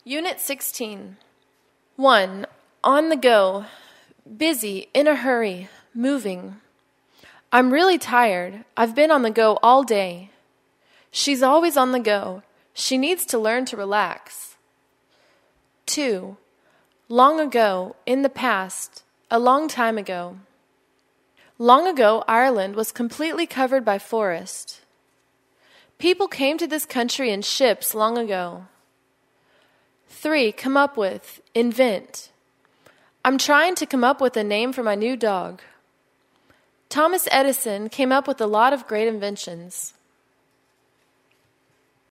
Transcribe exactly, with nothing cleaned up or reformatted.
Unit sixteen. one. On the go. Busy, in a hurry, moving. I'm really tired. I've been on the go all day. She's always on the go. She needs to learn to relax. two. Long ago, in the past, a long time ago. Long ago, Ireland was completely covered by forest. People came to this country in ships long ago. three. Come up with, invent. I'm trying to come up with a name for my new dog. Thomas Edison came up with a lot of great inventions.